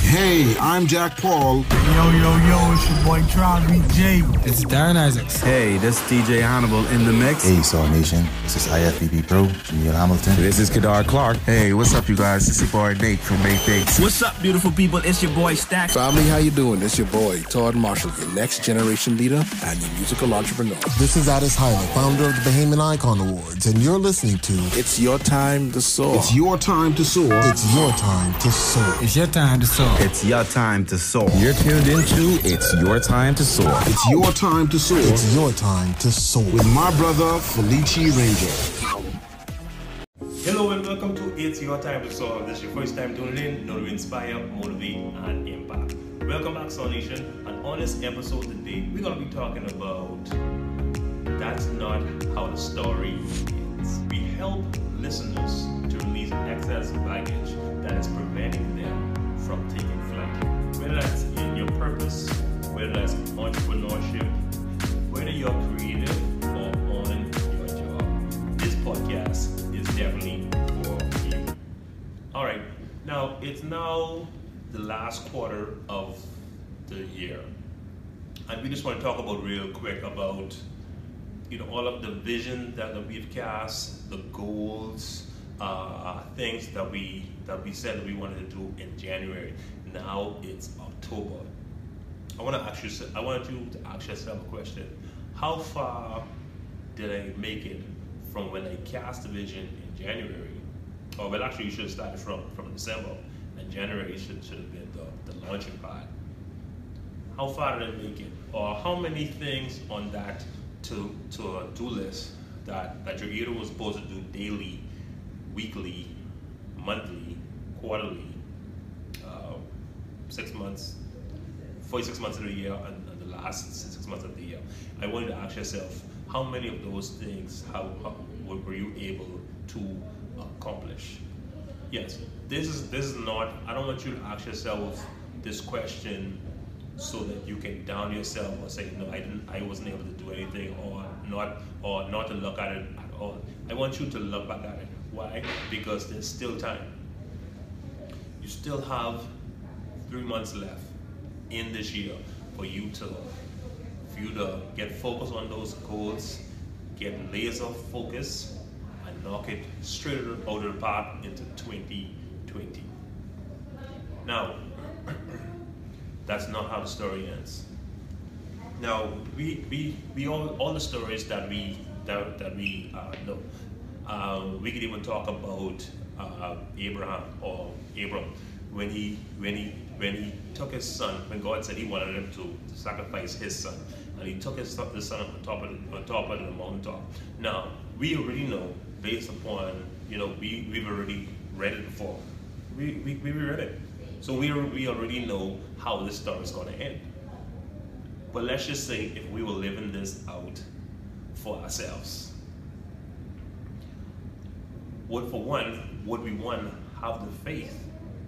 Hey, I'm Jack Paul. Yo, it's your boy Travis J. It's Darren Isaacs. Hey, this is DJ Hannibal in the mix. Hey, Saw Nation. This is IFBB Pro, Neil Hamilton. This is Kadar Clark. Hey, what's up, you guys? It's your boy Nate from Nate Dates. What's up, beautiful people? It's your boy Stack. Family, how you doing? It's your boy Todd Marshall, your next generation leader and your musical entrepreneur. This is Addis Hyler, founder of the Bahamian Icon Awards, and you're listening to It's Your Time to Soar. It's your time to soar. It's Your Time to Soar. It's your time to soar. It's your time to soar. You're tuned into It's Your Time to Soar. It's your time to soar. It's your time to soar. With my brother, Felici Ranger. Hello and welcome to It's Your Time to Soar. If this is your first time tuning in, know to inspire, motivate, and impact. Welcome back, Soul Nation. And on this episode today, we're going to be talking about That's Not How the Story Ends. We help listeners to release excess baggage that is preventing them from taking flight. Whether that's in your purpose, whether that's entrepreneurship, whether you're creative or on your job, this podcast is definitely for you. All right, now it's now the last quarter of the year, and we just want to talk about real quick about all of the vision that we've cast, the goals, things that we said that we wanted to do in January. Now it's October. I want you to ask yourself a question. How far did I make it from when I cast the vision in January? Or well, actually, you should have started from December, and January should have been the launching pad. How far did I make it? Or how many things on that to-do list that you're either was supposed to do daily, weekly, monthly, quarterly, 6 months, 46 months of the year, and the last 6 months of the year. I want you to ask yourself, how many of those things were you able to accomplish? Yes, this is not, I don't want you to ask yourself this question so that you can down yourself or say, no, I wasn't able to do anything, or not to look at it at all. I want you to look back at it. Why? Because there's still time. You still have 3 months left in this year for you to get focused on those goals, get laser focused, and knock it straight out of the park into 2020. Now, that's not how the story ends. Now, we all the stories that we know. We could even talk about Abraham or Abram when he took his son, when God said He wanted him to sacrifice his son, and he took his son on top of the mountaintop. Now, we already know, based upon we've already read it before. We read it, so we already know how this story is going to end. But let's just say if we were living this out for ourselves, would we have the faith?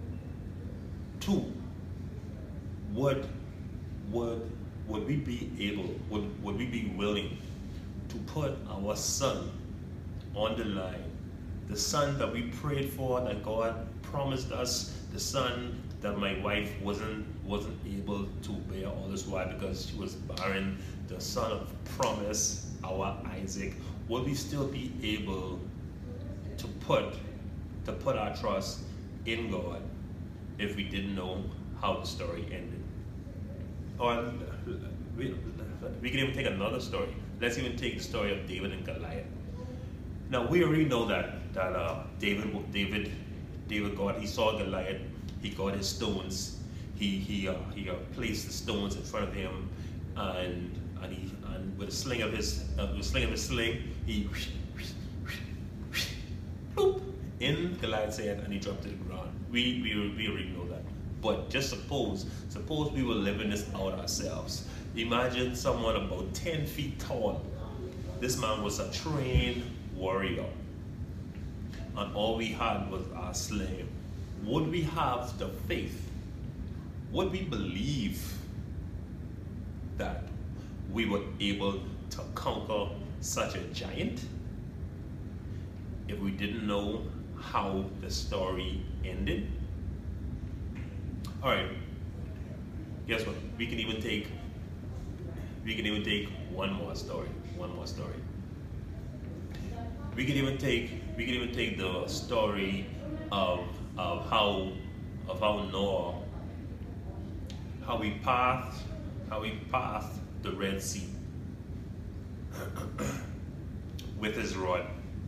2, would we be able, would we be willing to put our son on the line? The son that we prayed for, that God promised us, the son that my wife wasn't able to bear all this while because she was barren, the son of promise, our Isaac. Would we still be able to put our trust in God if we didn't know how the story ended? Or we can even take another story. Let's even take the story of David and Goliath. Now, we already know that David he saw Goliath, he got his stones, he placed the stones in front of him, and with the sling of his sling, he boop, in Goliath's head, and he dropped to the ground. We already know that. But just suppose we were living this out ourselves. Imagine someone about 10 feet tall. This man was a trained warrior, and all we had was our sling. Would we have the faith? Would we believe that we were able to conquer such a giant if we didn't know how the story ended? All right. Guess what? We can even take one more story. We can even take the story of how Noah, how he passed the Red Sea with his rod.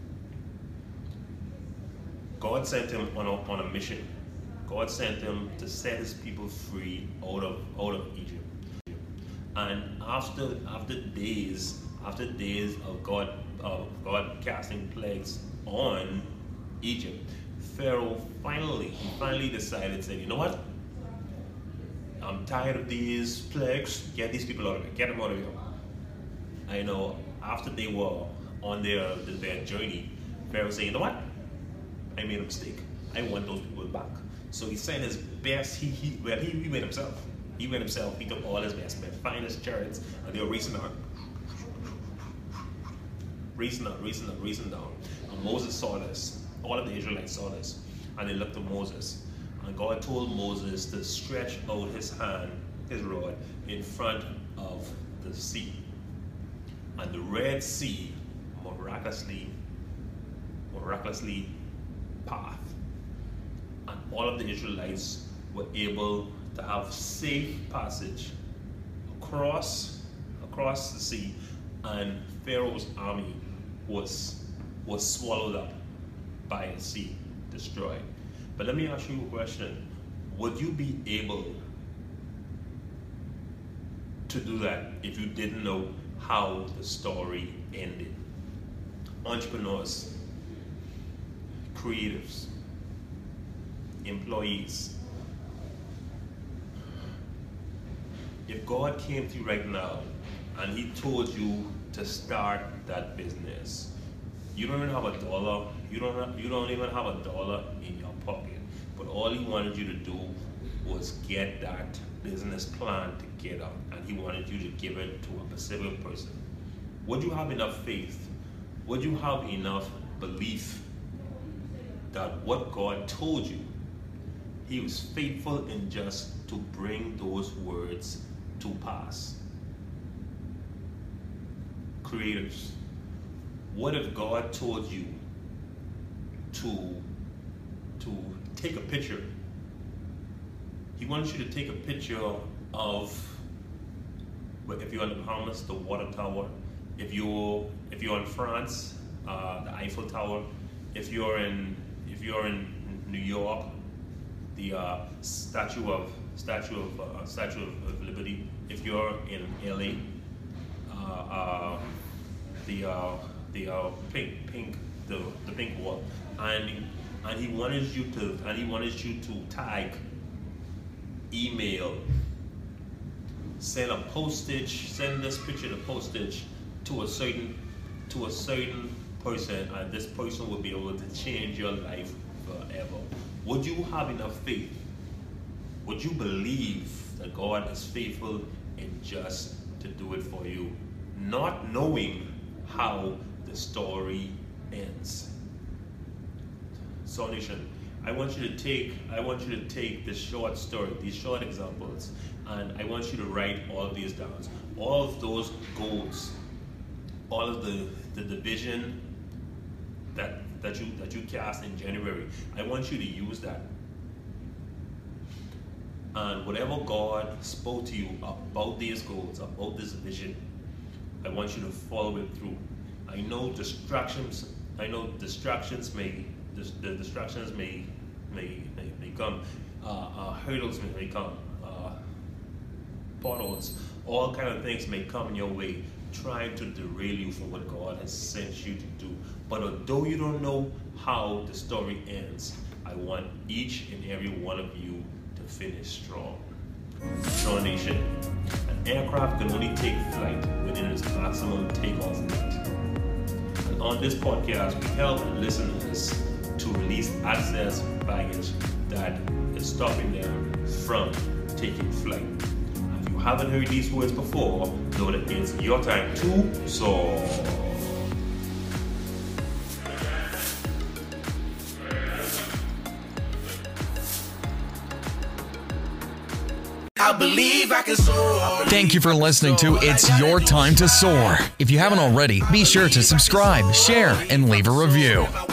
God sent him on a mission. God sent him to set his people free out of Egypt. And after days of God casting plagues on Egypt, Pharaoh finally decided, said, you know what? I'm tired of these plagues. Get these people out of here. Get them out of here. I know after they were on their journey, Pharaoh said, you know what? I made a mistake. I want those people back. So he sent his best. He went himself. He took all his best men, finest chariots, and they were racing down. And Moses saw this. All of the Israelites saw this. And they looked at Moses. And God told Moses to stretch out his hand, his rod, in front of the sea. And the Red Sea miraculously parted. And all of the Israelites were able to have safe passage across the sea, and Pharaoh's army was swallowed up by a sea, destroyed. But let me ask you a question. Would you be able to do that if you didn't know how the story ended? Entrepreneurs, creatives, employees. If God came to you right now and he told you to start that business, you don't even have $1, you don't even have $1 in your pocket, but all he wanted you to do was get that business plan together, and he wanted you to give it to a specific person. Would you have enough faith? Would you have enough belief that what God told you, he was faithful and just to bring those words to pass? Creators, what if God told you to take a picture? He wants you to take a picture of, if you're in the Bahamas, the water tower. If you're in France, the Eiffel Tower. If you're in New York, the Statue of Liberty. If you're in LA, the pink wall, and he wanted you to tag, email, send this picture to postage to a certain person, and this person will be able to change your life forever. Would you have enough faith? Would you believe that God is faithful and just to do it for you, not knowing how the story ends? So Nation, I want you to take this short story, these short examples, and I want you to write all of these down. All of those goals, all of the vision that you cast in January. I want you to use that. And whatever God spoke to you about these goals, about this vision, I want you to follow it through. I know distractions may come, hurdles may come, potholes, all kind of things may come in your way, trying to derail you from what God has sent you to do. But although you don't know how the story ends, I want each and every one of you to finish strong. Strong Nation, an aircraft can only take flight within its maximum takeoff weight. And on this podcast, we help listeners to release excess baggage that is stopping them from taking flight. If you haven't heard these words before, know that it's your time to soar. I believe I can soar. Thank you for listening to It's Your Time to Soar. If you haven't already, be sure to subscribe, share, and leave a review.